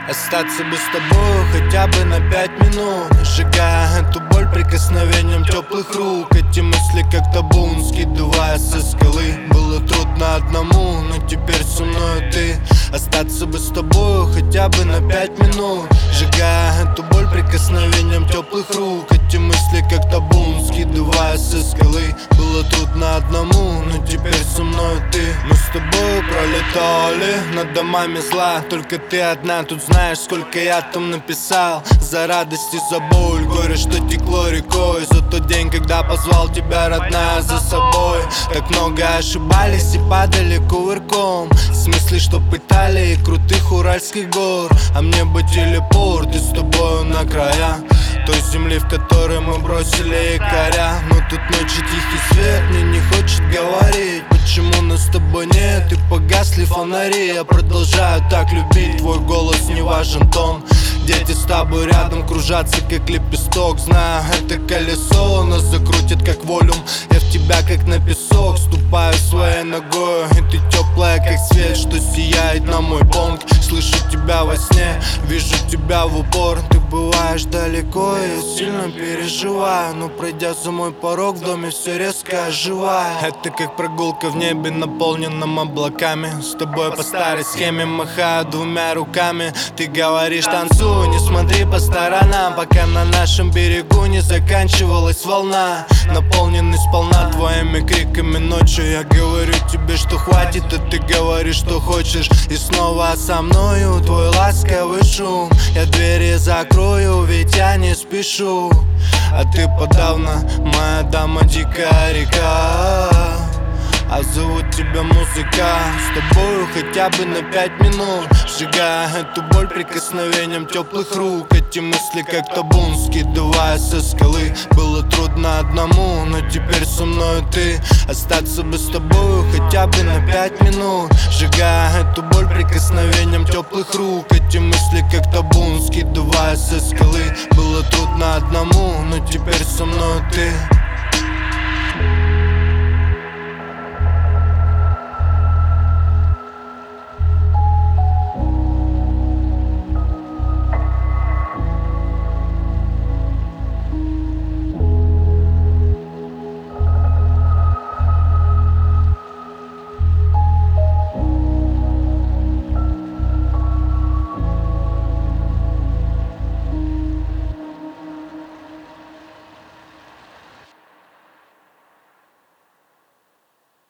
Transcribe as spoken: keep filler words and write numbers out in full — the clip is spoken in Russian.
Остаться бы с тобой хотя бы на пять минут, сжигая эту боль прикосновением теплых рук. Эти мысли как табун, скидывая со скалы. Было трудно одному, но теперь со мной ты. Остаться бы с тобой хотя бы на пять минут, сжигая эту боль прикосновением теплых рук. Эти мысли как табун, скидывая со скалы. Было трудно одному, но теперь со мной ты. Мы с тобой пролетали над домами зла. Только ты одна тут знаешь, сколько я там написал. За радость и за боль, горе, что текло рекой. За тот день, когда позвал тебя, родная, за собой. Так много ошибались и падали кувырком. В смысле, что пытали крутых уральских гор. А мне бы телепорт и с тобою на края той земли, в которой мы бросили якоря. Но тут ночи, тихий свет мне не хочет говорить, почему нас с тобой нет и погасли фонари. Я продолжаю так любить, твой голос не важен тон. Дети с тобой рядом кружатся, как лепесток. Знаю, это колесо нас закрутит, как волюм. Я в тебя, как на песок, ступаю своей ногой. И ты теплая, как свет, что сияет на мой бонг. Слышу тебя во сне, вижу тебя в упор. Ты бываешь далеко, я сильно переживаю. Но пройдя за мой порог, в доме все резко оживает. Это как прогулка в небе, наполненном облаками. С тобой по старой схеме махаю двумя руками. Ты говоришь, танцуй, не смотри по сторонам, пока на нашем берегу не заканчивалась волна, наполненный сполна твоими криками ночью. Я говорю тебе, что хватит, а ты говоришь, что хочешь. И снова со мною твой ласковый шум. Я двери закрою, ведь я не спешу. А ты подавно моя дама, дикая река. А зовут тебя музыка. С тобою хотя бы на пять минут, сжигая эту боль прикосновением теплых рук. Эти мысли как табун, скидывая со скалы. Было трудно одному, но теперь со мной ты. Остаться бы с тобою хотя бы на пять минут, сжигая эту боль прикосновением теплых рук. Эти мысли как табун, скидывая со скалы. Было трудно одному, но теперь со мной ты.